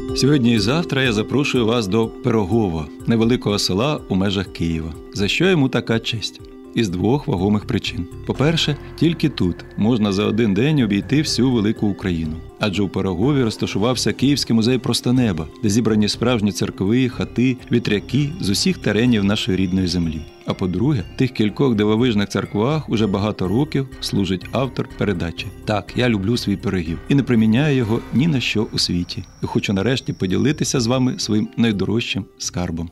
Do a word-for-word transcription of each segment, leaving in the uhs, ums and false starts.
Сьогодні і завтра я запрошую вас до Пирогова, невеликого села у межах Києва. За що йому така честь? Із двох вагомих причин. По-перше, тільки тут можна за один день обійти всю велику Україну. Адже у Пирогові розташувався Київський музей просто неба, де зібрані справжні церкви, хати, вітряки з усіх теренів нашої рідної землі. А по-друге, в тих кількох дивовижних церквах уже багато років служить автор передачі. Так, я люблю свій Пирогів і не приміняю його ні на що у світі. І хочу нарешті поділитися з вами своїм найдорожчим скарбом.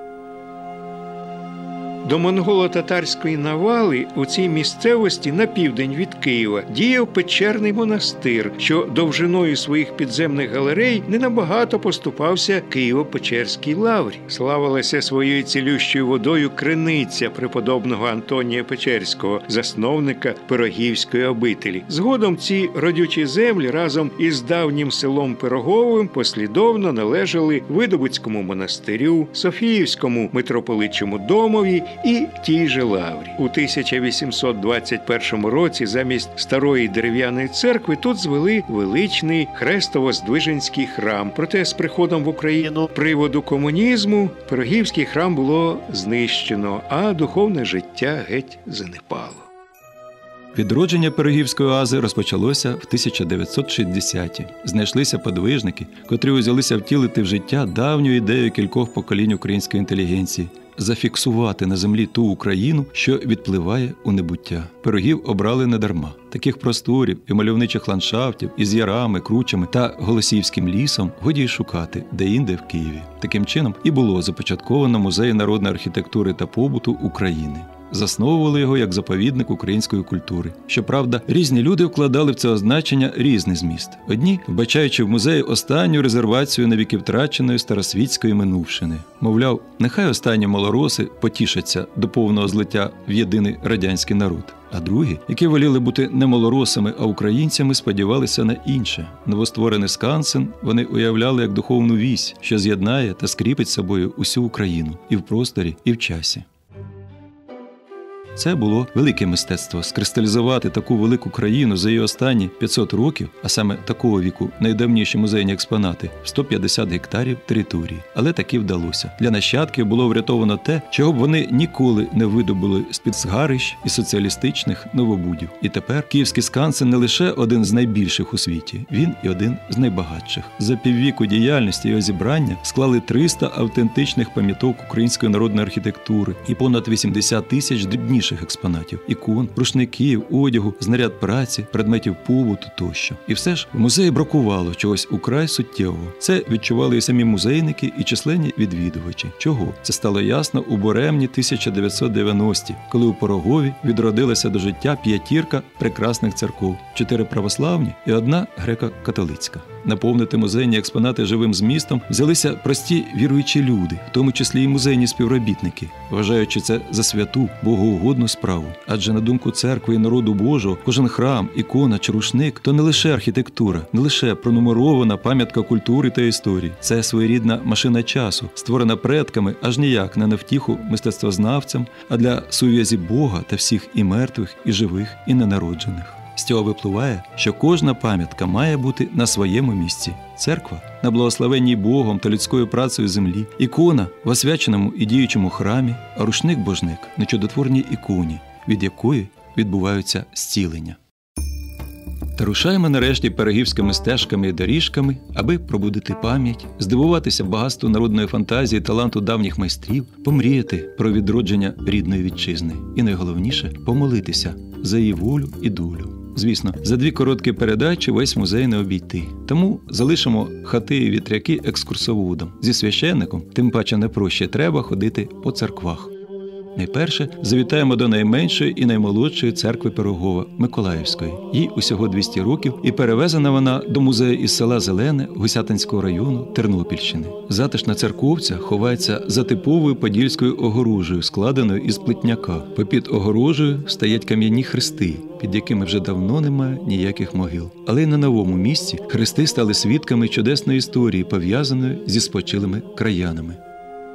До монголо-татарської навали у цій місцевості на південь від Києва діяв печерний монастир, що довжиною своїх підземних галерей не набагато поступався Києво-Печерській лаврі. Славилася своєю цілющою водою криниця преподобного Антонія Печерського, засновника Пирогівської обителі. Згодом ці родючі землі разом із давнім селом Пироговим послідовно належали Видобицькому монастирю, Софіївському митрополичому домові і тій же лаврі. У тисяча вісімсот двадцять першому році замість старої дерев'яної церкви тут звели величний Хрестово-Здвиженський храм. Проте з приходом в Україну приводу комунізму Пирогівський храм було знищено, а духовне життя геть занепало. Відродження Пирогівської оази розпочалося в тисяча дев'ятсот шістдесяті. Знайшлися подвижники, котрі узялися втілити в життя давню ідею кількох поколінь української інтелігенції – зафіксувати на землі ту Україну, що відпливає у небуття. Пирогів обрали недарма. Таких просторів і мальовничих ландшафтів із ярами, кручами та Голосіївським лісом годі й шукати де-інде в Києві. Таким чином і було започатковано Музей народної архітектури та побуту України. Засновували його як заповідник української культури. Щоправда, різні люди вкладали в це означення різний зміст. Одні, вбачаючи в музеї останню резервацію навіки втраченої старосвітської минувшини. Мовляв, нехай останні малороси потішаться до повного злиття в єдиний радянський народ. А другі, які воліли бути не малоросами, а українцями, сподівалися на інше. Новостворений скансен вони уявляли як духовну вісь, що з'єднає та скріпить собою усю Україну і в просторі, і в часі. Це було велике мистецтво – скристалізувати таку велику країну за її останні п'ятсот років, а саме такого віку найдавніші музейні експонати – в сто п'ятдесят гектарів території. Але таки вдалося. Для нащадків було врятовано те, чого б вони ніколи не видобули з-під згарищ і соціалістичних новобудів. І тепер Київський скансен не лише один з найбільших у світі, він і один з найбагатших. За піввіку діяльності його зібрання склали триста автентичних пам'яток української народної архітектури і понад вісімдесят тисяч дрібніших експонатів, ікон, рушників, одягу, знаряд праці, предметів побуту тощо. І все ж в музеї бракувало чогось украй суттєвого. Це відчували і самі музейники, і численні відвідувачі. Чого? Це стало ясно у буремні тисяча дев'ятсот дев'яності, коли у Пирогові відродилася до життя п'ятірка прекрасних церков, чотири православні і одна греко-католицька. Наповнити музейні експонати живим змістом взялися прості віруючі люди, в тому числі і музейні співробітники, вважаючи це за святу, богоугодну справу. Адже на думку церкви і народу Божого, кожен храм, ікона чи рушник – то не лише архітектура, не лише пронумерована пам'ятка культури та історії. Це своєрідна машина часу, створена предками аж ніяк не на втіху мистецтвознавцям, а для сув'язі Бога та всіх і мертвих, і живих, і ненароджених. З цього випливає, що кожна пам'ятка має бути на своєму місці. Церква – на благословенній Богом та людською працею землі, ікона – в освяченому і діючому храмі, а рушник-божник – на чудотворній іконі, від якої відбуваються зцілення. Та рушаємо нарешті пирогівськими стежками і доріжками, аби пробудити пам'ять, здивуватися багатству народної фантазії, таланту давніх майстрів, помріяти про відродження рідної вітчизни і, найголовніше, помолитися за її волю і долю. Звісно, за дві короткі передачі весь музей не обійти. Тому залишимо хати і вітряки екскурсоводам. Зі священником, тим паче не проще, треба ходити по церквах. Найперше завітаємо до найменшої і наймолодшої церкви Пирогова – Миколаївської. Їй усього двісті років і перевезена вона до музею із села Зелене Гусятинського району Тернопільщини. Затишна церковця ховається за типовою подільською огорожею, складеною із плетняка. Попід огорожею стоять кам'яні хрести, під якими вже давно немає ніяких могил. Але й на новому місці хрести стали свідками чудесної історії, пов'язаної зі спочилими краянами.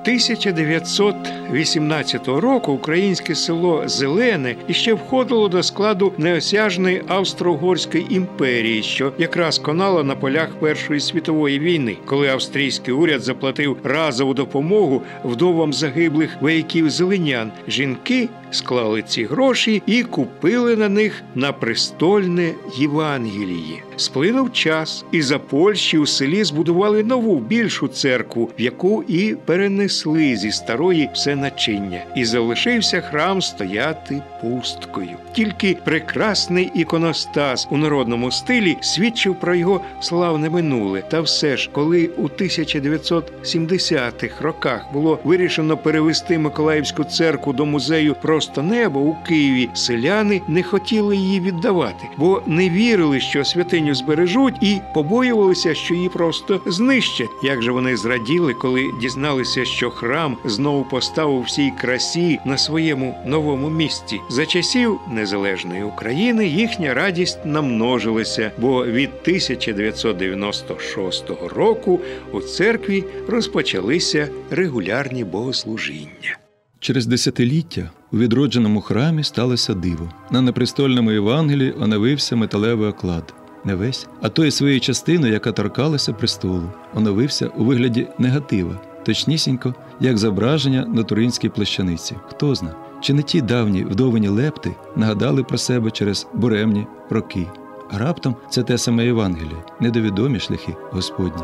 тисяча дев'ятсот вісімнадцятого року українське село Зелене іще входило до складу неосяжної Австро-Угорської імперії, що якраз конала на полях Першої світової війни, коли австрійський уряд заплатив разову допомогу вдовам загиблих вояків зеленян. Жінки склали ці гроші і купили на них на престольне Євангеліє. Сплинув час, і за Польщі у селі збудували нову, більшу церкву, в яку і перенесли зі старої все начиння. І залишився храм стояти пусткою. Тільки прекрасний іконостас у народному стилі свідчив про його славне минуле. Та все ж, коли у тисяча дев'ятсот сімдесятих роках було вирішено перевести Миколаївську церкву до музею «Просто небо» у Києві, селяни не хотіли її віддавати, бо не вірили, що святиню збережуть, і побоювалися, що її просто знищать. Як же вони зраділи, коли дізналися, що храм знову постав у всій красі на своєму новому місці. За часів незалежної України їхня радість намножилася, бо від тисяча дев'ятсот дев'яносто шостого року у церкві розпочалися регулярні богослужіння. Через десятиліття у відродженому храмі сталося диво. На непрестольному Євангелії оновився металевий оклад. Не весь, а тої своєї частини, яка торкалася престолу, оновився у вигляді негатива, точнісінько, як зображення на туринській плащаниці. Хто зна, чи не ті давні вдовині лепти нагадали про себе через буремні роки. А раптом це те саме Євангеліє, недовідомі шляхи Господні.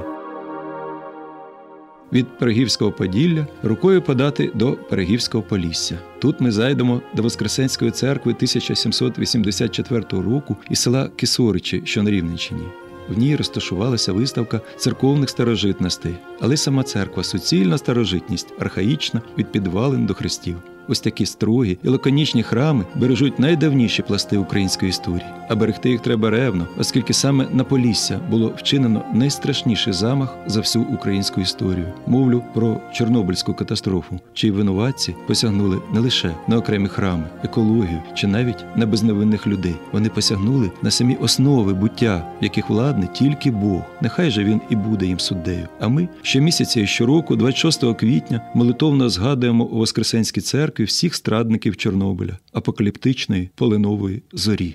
Від Перегівського Поділля рукою подати до Перегівського Полісся. Тут ми зайдемо до Воскресенської церкви тисяча сімсот вісімдесят четвертого року із села Кисоричі, що на Рівненщині. В ній розташувалася виставка церковних старожитностей, але сама церква – суцільна старожитність, архаїчна від підвалин до хрестів. Ось такі строгі і лаконічні храми бережуть найдавніші пласти української історії. А берегти їх треба ревно, оскільки саме на Полісся було вчинено найстрашніший замах за всю українську історію. Мовлю про Чорнобильську катастрофу, чиї винуватці посягнули не лише на окремі храми, екологію чи навіть на безневинних людей. Вони посягнули на самі основи буття, в яких владне тільки Бог. Нехай же він і буде їм суддею. А ми щомісяця і щороку, двадцять шостого квітня, молитовно згадуємо у Воскресенській церкві всіх страдників Чорнобиля, апокаліптичної полинової зорі.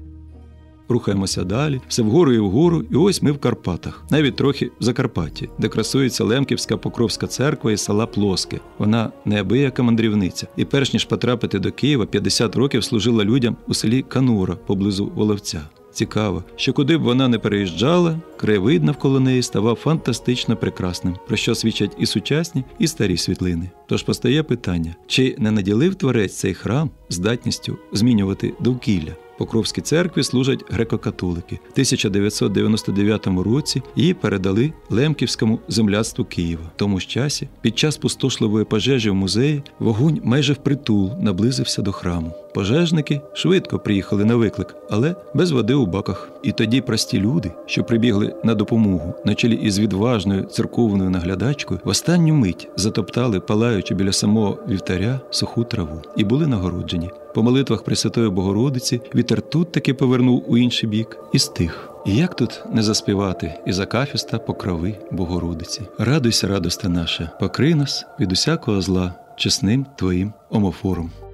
Рухаємося далі, все вгору і вгору, і ось ми в Карпатах, навіть трохи в Закарпатті, де красується Лемківська Покровська церква із села Плоске. Вона неабияка мандрівниця, і перш ніж потрапити до Києва, п'ятдесят років служила людям у селі Канура, поблизу Воловця. Цікаво, що куди б вона не переїжджала, краєвид навколо неї ставав фантастично прекрасним, про що свідчать і сучасні, і старі світлини. Тож постає питання, чи не наділив Творець цей храм здатністю змінювати довкілля? Покровській церкві служать греко-католики. В тисяча дев'ятсот дев'яносто дев'ятому році її передали Лемківському земляцтву Києва. В тому ж часі, під час пустошливої пожежі в музеї, вогонь майже впритул наблизився до храму. Пожежники швидко приїхали на виклик, але без води у баках. І тоді прості люди, що прибігли на допомогу на чолі із відважною церковною наглядачкою, в останню мить затоптали, палаючи біля самого вівтаря, суху траву і були нагороджені. По молитвах Пресвятої Богородиці вітер тут таки повернув у інший бік і стих. І як тут не заспівати із акафіста покрови Богородиці? Радуйся, радосте наша, покрий нас від усякого зла чесним Твоїм омофором.